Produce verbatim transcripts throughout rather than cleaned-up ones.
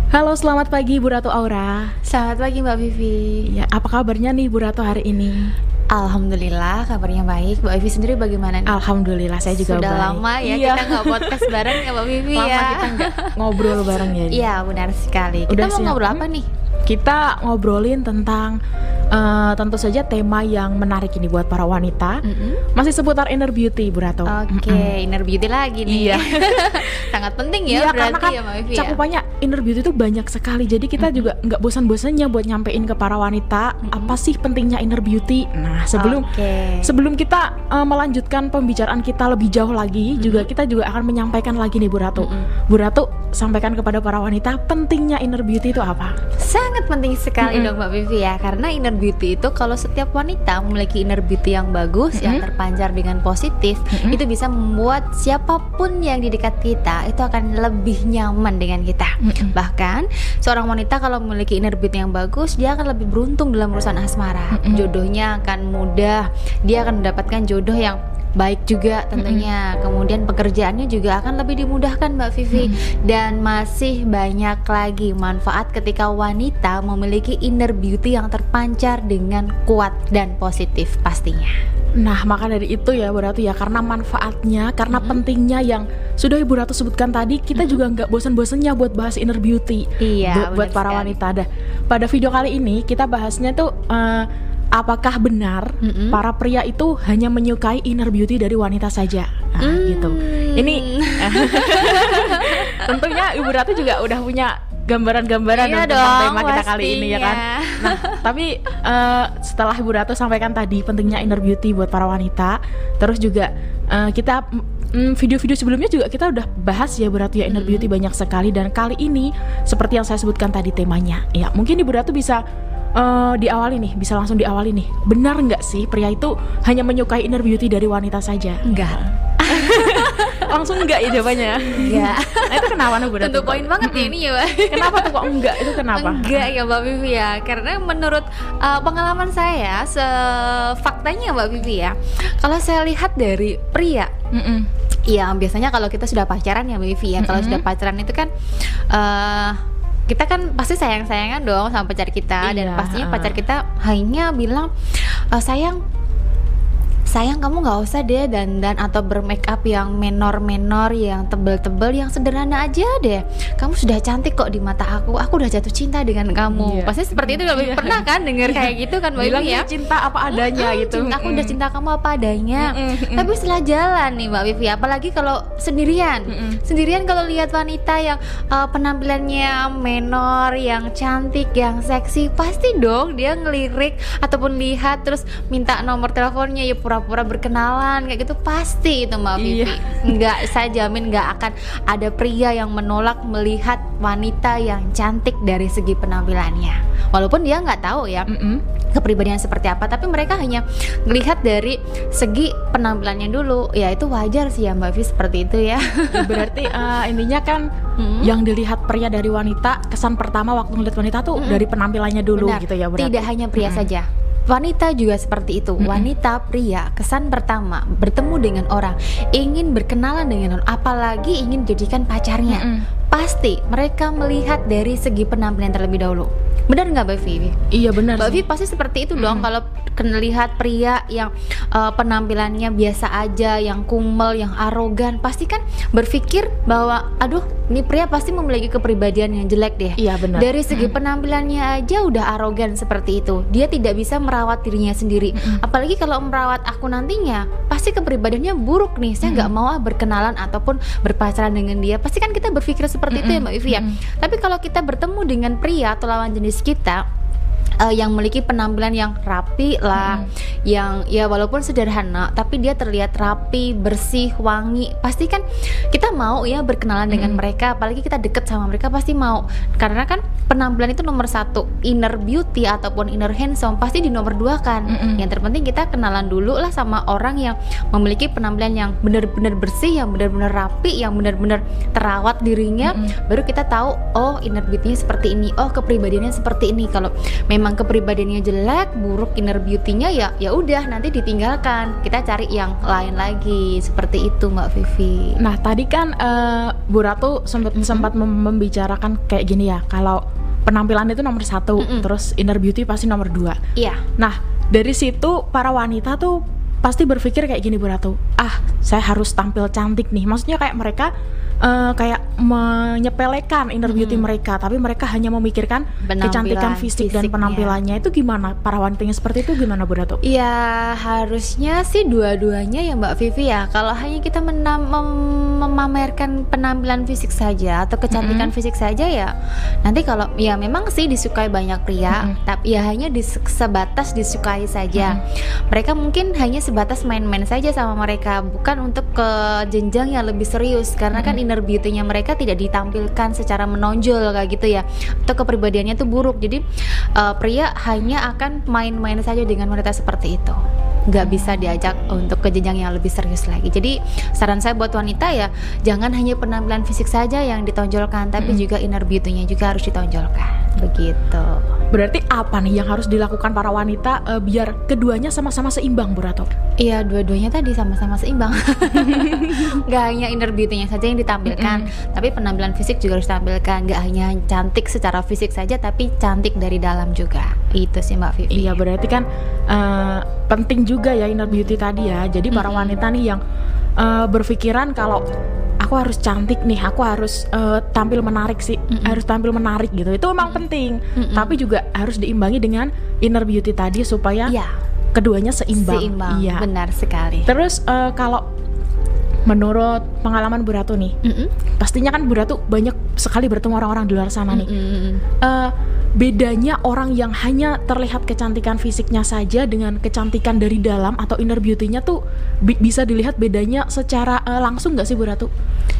Halo, selamat pagi Bu Ratu Aura. Selamat pagi Mbak Vivi. Ya, apa kabarnya nih Bu Ratu hari ini? Alhamdulillah kabarnya baik. Mbak Vivi sendiri bagaimana nih? Alhamdulillah saya juga Sudah baik. lama ya iya. kita nggak podcast bareng ya Mbak Vivi lama ya. Lama kita nggak ngobrol bareng ya. Iya benar sekali. Kita Udah mau siap? ngobrol apa nih? Kita ngobrolin tentang uh, tentu saja tema yang menarik ini buat para wanita. Mm-mm. Masih seputar inner beauty Bu Ratu. Oke, okay, inner beauty lagi nih. Iya. Sangat penting ya iya, berarti kan ya Mbak Vivi ya. cakupannya inner beauty itu banyak sekali. Jadi kita mm-hmm. juga nggak bosan-bosannya buat nyampein ke para wanita mm-hmm. apa sih pentingnya inner beauty. Nah, sebelum okay. sebelum kita uh, melanjutkan pembicaraan kita lebih jauh lagi, mm-hmm. juga kita juga akan menyampaikan lagi nih Bu Ratu. Mm-hmm. Bu Ratu sampaikan kepada para wanita pentingnya inner beauty itu apa? Sangat penting sekali mm-hmm. dong Mbak Vivi ya. Karena inner beauty itu kalau setiap wanita memiliki inner beauty yang bagus, mm-hmm. yang terpancar dengan positif, mm-hmm. itu bisa membuat siapapun yang di dekat kita itu akan lebih nyaman dengan kita. Mm-hmm. Bahkan seorang wanita kalau memiliki inner beauty yang bagus, dia akan lebih beruntung dalam urusan asmara. Mm-hmm. Jodohnya akan mudah, dia akan mendapatkan jodoh yang baik juga tentunya. Mm-hmm. Kemudian pekerjaannya juga akan lebih dimudahkan Mbak Vivi. Mm-hmm. Dan masih banyak lagi manfaat ketika wanita memiliki inner beauty yang terpancar dengan kuat dan positif pastinya. Nah, maka dari itu ya Bu Ratu ya, karena manfaatnya, karena mm-hmm. pentingnya yang sudah Ibu Ratu sebutkan tadi, kita mm-hmm. juga nggak bosan-bosannya buat bahas inner beauty. Iya, Bu- buat para sekali. wanita. Dah. Pada video kali ini kita bahasnya tuh uh, apakah benar mm-hmm. para pria itu hanya menyukai inner beauty dari wanita saja? Nah, mm. gitu. Ini tentunya Ibu Ratu juga udah punya gambaran-gambaran iya tentang dong, tema kita kali ini ya kan. Nah, tapi uh, setelah Ibu Ratu sampaikan tadi pentingnya inner beauty buat para wanita, terus juga uh, kita mm, video-video sebelumnya juga kita udah bahas ya Bu Ratu ya inner beauty banyak sekali, dan kali ini seperti yang saya sebutkan tadi temanya. Ya, mungkin Ibu Ratu bisa Uh, diawali nih, bisa langsung diawali nih. Benar nggak sih pria itu hanya menyukai inner beauty dari wanita saja? Enggak. Langsung enggak ya jawabannya? Enggak. Nah, itu kenapa nih Bu Ratu? Tentu poin banget ya ini ya Mbak. Kenapa tuh kok enggak? Itu kenapa? Enggak ya Mbak Vivi ya. Karena menurut uh, pengalaman saya, sefaktanya Mbak Vivi ya, kalau saya lihat dari pria, Mm-mm. ya biasanya kalau kita sudah pacaran ya Mbak Vivi ya, kalau sudah pacaran itu kan uh, kita kan pasti sayang-sayangan dong sama pacar kita. Iya. Dan pastinya pacar kita hanya bilang, e, sayang sayang kamu nggak usah deh dandan atau bermake up yang menor-menor, yang tebel-tebel, yang sederhana aja deh. Kamu sudah cantik kok di mata aku. Aku udah jatuh cinta dengan kamu. Iya. Pasti seperti itu. Iya. Pernah kan dengar kayak gitu kan Mbak Vivi ya? Cinta apa adanya mm-hmm, gitu. Cinta, aku udah cinta kamu apa adanya. Mm-hmm. Tapi setelah jalan nih Mbak Vivi, apalagi kalau sendirian, mm-hmm. sendirian kalau lihat wanita yang uh, penampilannya menor, yang cantik, yang seksi, pasti dong dia ngelirik ataupun lihat terus minta nomor teleponnya, ya pura pura berkenalan kayak gitu, pasti itu Mbak Vivi. Iya. Nggak, saya jamin nggak akan ada pria yang menolak melihat wanita yang cantik dari segi penampilannya, walaupun dia nggak tahu ya Mm-mm. kepribadian seperti apa, tapi mereka hanya melihat dari segi penampilannya dulu. Ya itu wajar sih ya Mbak Vivi seperti itu ya. Berarti uh, intinya kan mm-hmm. yang dilihat pria dari wanita, kesan pertama waktu ngeliat wanita tuh mm-hmm. dari penampilannya dulu. Benar. Gitu ya berarti. Tidak hanya pria mm-hmm. saja, wanita juga seperti itu. Mm-hmm. Wanita, pria, kesan pertama bertemu dengan orang, ingin berkenalan dengan orang, apalagi ingin jadikan pacarnya, mm-hmm. pasti mereka melihat dari segi penampilan terlebih dahulu. Benar nggak Mbak Vivi? Iya benar. Mbak Vivi pasti seperti itu dong. Mm-hmm. Kalau lihat pria yang uh, penampilannya biasa aja, yang kumel, yang arogan, pasti kan berpikir bahwa aduh, ini pria pasti memiliki kepribadian yang jelek deh. Iya benar. Dari segi mm-hmm. penampilannya aja udah arogan seperti itu. Dia tidak bisa merawat dirinya sendiri. Mm-hmm. Apalagi kalau merawat aku nantinya, pasti kepribadiannya buruk nih. Saya nggak mm-hmm. mau ah berkenalan ataupun berpacaran dengan dia. Pasti kan kita berpikir seperti mm-hmm. itu ya Mbak Vivi ya. Mm-hmm. Tapi kalau kita bertemu dengan pria atau lawan jenis kita uh, yang memiliki penampilan yang rapi lah, hmm. yang ya walaupun sederhana tapi dia terlihat rapi, bersih, wangi, pasti kan kita mau ya berkenalan hmm. dengan mereka, apalagi kita deket sama mereka pasti mau, karena kan penampilan itu nomor satu, inner beauty ataupun inner handsome pasti di nomor dua kan. Hmm. Yang terpenting kita kenalan dulu lah sama orang yang memiliki penampilan yang benar-benar bersih, yang benar-benar rapi, yang benar-benar terawat dirinya, hmm. baru kita tahu oh inner beauty-nya seperti ini, oh kepribadiannya seperti ini. Kalau memang memang kepribadiannya jelek, buruk inner beauty-nya, ya ya udah nanti ditinggalkan. Kita cari yang lain lagi. Seperti itu Mbak Vivi. Nah, tadi kan uh, Bu Ratu sempat mm-hmm. sempat mem- membicarakan kayak gini ya, kalau penampilan itu nomor satu, mm-hmm. terus inner beauty pasti nomor dua. Iya. Nah, dari situ para wanita tuh pasti berpikir kayak gini Bu Ratu, ah saya harus tampil cantik nih. Maksudnya kayak mereka uh, kayak menyepelekan inner beauty hmm. mereka, tapi mereka hanya memikirkan kecantikan fisik fisiknya. Dan penampilannya. Itu gimana? Para wanita yang seperti itu gimana Bu Ratu? Ya harusnya sih dua-duanya ya Mbak Vivi ya. Kalau hanya kita menam- mem- memamerkan penampilan fisik saja atau kecantikan hmm. fisik saja ya, nanti kalau ya memang sih disukai banyak pria, hmm. tapi ya hanya dis- sebatas disukai saja. hmm. Mereka mungkin hanya sebatas main-main saja sama mereka, bukan untuk ke jenjang yang lebih serius, karena hmm. kan inner beauty-nya mereka tidak ditampilkan secara menonjol kayak gitu ya, atau kepribadiannya tuh buruk. Jadi uh, pria hanya akan main-main saja dengan wanita seperti itu, nggak bisa diajak untuk ke jenjang yang lebih serius lagi. Jadi saran saya buat wanita ya, jangan hanya penampilan fisik saja yang ditonjolkan, tapi hmm. juga inner beauty-nya juga harus ditonjolkan. Begitu. Berarti apa nih yang harus dilakukan para wanita uh, biar keduanya sama-sama seimbang Bu Ratu? Iya, dua-duanya tadi sama-sama seimbang. Gak hanya inner beauty-nya saja yang ditampilkan, mm-hmm. tapi penampilan fisik juga harus ditampilkan. Gak hanya cantik secara fisik saja, tapi cantik dari dalam juga. Itu sih Mbak Vivi. Iya, berarti kan uh, penting juga ya inner beauty tadi ya. Jadi para mm-hmm. wanita nih yang uh, berpikiran kalau aku harus cantik nih, aku harus uh, tampil menarik sih, mm-hmm. harus tampil menarik gitu. Itu memang mm-hmm. penting, mm-hmm. tapi juga harus diimbangi dengan inner beauty tadi supaya yeah. keduanya seimbang. Seimbang, iya. Benar sekali. Terus uh, kalau menurut pengalaman Bu Ratu nih, mm-hmm. pastinya kan Bu Ratu banyak sekali bertemu orang-orang di luar sana nih. Mm-hmm. Uh, bedanya orang yang hanya terlihat kecantikan fisiknya saja dengan kecantikan dari dalam atau inner beauty-nya tuh bi- bisa dilihat bedanya secara uh, langsung nggak sih Bu Ratu?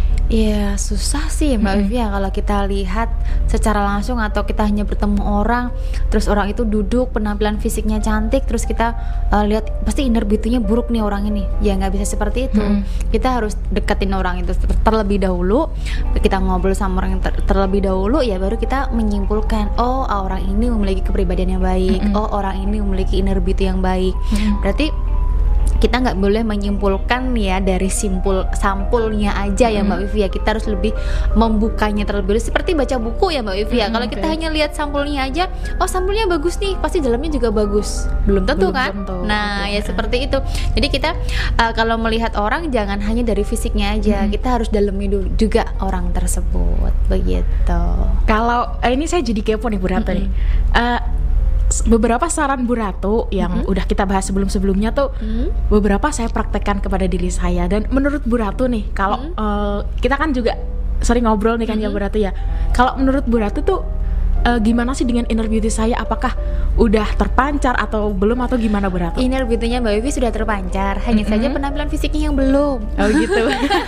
Ya susah sih Mbak Vivi mm-hmm. ya kalau kita lihat secara langsung atau kita hanya bertemu orang, terus orang itu duduk penampilan fisiknya cantik, terus kita uh, lihat pasti inner beauty-nya buruk nih orang ini. Ya nggak bisa seperti itu. Mm-hmm. Kita harus deketin orang itu terlebih dahulu, kita ngobrol sama orang yang ter- terlebih dahulu, ya baru kita menyimpulkan, oh orang ini memiliki kepribadian yang baik, mm-hmm. oh orang ini memiliki inner beauty yang baik. Mm-hmm. Berarti kita nggak boleh menyimpulkan ya dari simpul sampulnya aja ya Mbak Vivi ya. Kita harus lebih membukanya terlebih dahulu, seperti baca buku ya Mbak Vivi ya. Kalau kita okay. hanya lihat sampulnya aja, oh sampulnya bagus nih, pasti dalamnya juga bagus. Belum tentu Belum kan? Tentu. Nah okay. ya seperti itu. Jadi kita uh, kalau melihat orang jangan hanya dari fisiknya aja, hmm. kita harus dalemi dulu juga orang tersebut. Begitu. Kalau eh, ini saya jadi kepo nih Bu Ratu nih. Uh, beberapa saran Bu Ratu yang mm-hmm. udah kita bahas sebelum-sebelumnya tuh mm-hmm. beberapa saya praktekkan kepada diri saya. Dan menurut Bu Ratu nih, kalau mm-hmm. uh, kita kan juga sering ngobrol nih kan mm-hmm. ya Bu Ratu ya, kalau menurut Bu Ratu tuh uh, gimana sih dengan inner beauty saya? Apakah udah terpancar atau belum, atau gimana Bu Ratu? Inner beauty-nya Mbak Vivi sudah terpancar, hanya mm-hmm. saja penampilan fisiknya yang belum. Oh gitu.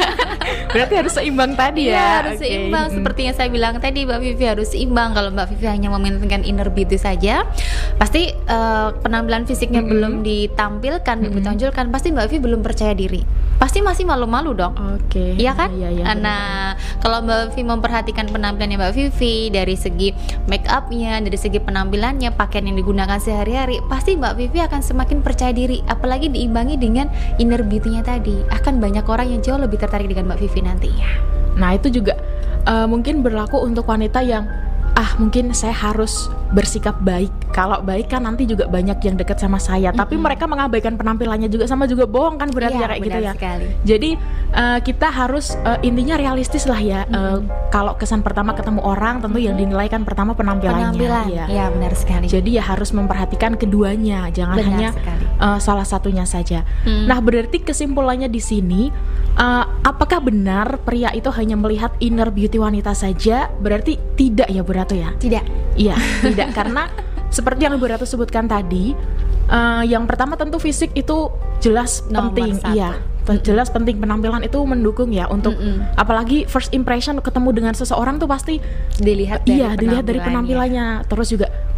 Berarti harus seimbang tadi ya? Iya, harus okay. seimbang. hmm. Seperti yang saya bilang tadi, Mbak Vivi harus seimbang. Kalau Mbak Vivi hanya mementingkan inner beauty saja, pasti uh, penampilan fisiknya mm-hmm. belum ditampilkan, mm-hmm. belum ditonjolkan, pasti Mbak Vivi belum percaya diri. Pasti masih malu-malu dong. Oke. Okay. Iya kan? Iya, iya, nah, kalau Mbak Vivi memperhatikan penampilannya Mbak Vivi dari segi make up-nya, dari segi penampilannya, pakaian yang digunakan sehari-hari, pasti Mbak Vivi akan semakin percaya diri. Apalagi diimbangi dengan inner beauty-nya tadi, akan banyak orang yang jauh lebih tertarik dengan Mbak Vivi nantinya. Nah itu juga uh, mungkin berlaku untuk wanita yang ah mungkin saya harus bersikap baik. Kalau baik kan nanti juga banyak yang deket sama saya, mm-hmm. tapi mereka mengabaikan penampilannya juga, sama juga bohong kan berarti ya, ya kayak gitu ya. Sekali. Jadi uh, kita harus uh, intinya realistis lah ya. Mm-hmm. Uh, kalau kesan pertama ketemu orang tentu mm-hmm. yang dinilai kan pertama penampilannya. Penampilan, ya. ya benar sekali. Jadi ya harus memperhatikan keduanya, jangan benar hanya uh, salah satunya saja. Mm. Nah berarti kesimpulannya di sini, uh, apakah benar pria itu hanya melihat inner beauty wanita saja? Berarti tidak ya Bu Ratu ya? Tidak. Iya tidak karena seperti yang Bu Ratu sebutkan tadi, uh, yang pertama tentu fisik itu jelas Nomor penting, satu. iya, mm-hmm. jelas penting, penampilan itu mendukung ya untuk, mm-hmm. apalagi first impression ketemu dengan seseorang tuh pasti dilihat dari iya dilihat dari penampilannya. Terus juga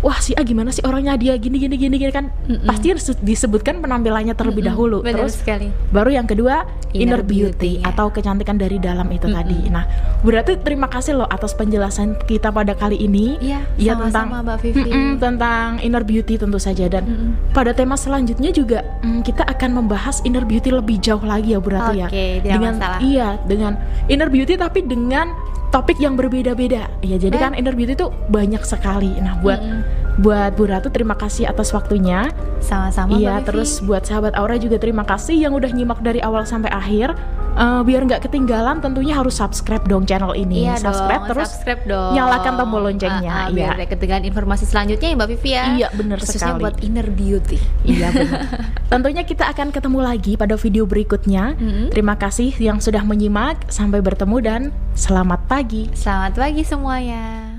wah si A gimana sih orangnya, dia gini gini gini gini kan. Mm-mm. Pasti disebutkan penampilannya terlebih Mm-mm. dahulu. Benar Terus sekali. Baru yang kedua inner, inner beauty, beauty atau ya. kecantikan dari dalam itu Mm-mm. tadi. Nah, berarti terima kasih loh atas penjelasan kita pada kali ini. Iya, ya, sama-sama tentang Mbak Vivi. tentang inner beauty tentu saja, dan Mm-mm. pada tema selanjutnya juga mm, kita akan membahas inner beauty lebih jauh lagi ya Bu Ratu. Oke, ya. tidak Dengan masalah. Iya, dengan inner beauty tapi dengan topik yang berbeda-beda. Ya, jadi kan inner beauty itu banyak sekali. Nah, buat Mm-mm. buat Bu Ratu terima kasih atas waktunya. Sama-sama. Iya, terus buat sahabat Aura juga terima kasih yang udah nyimak dari awal sampai akhir. Uh, biar nggak ketinggalan, tentunya harus subscribe dong channel ini. Iya subscribe dong, terus subscribe dong. Nyalakan tombol loncengnya. Uh, uh, iya. Biar nggak ketinggalan informasi selanjutnya ya Mbak Vivi ya. Iya, benar sekali. Khususnya buat inner beauty. Iya benar. Tentunya kita akan ketemu lagi pada video berikutnya. Mm-hmm. Terima kasih yang sudah menyimak. Sampai bertemu dan selamat pagi. Selamat pagi semuanya.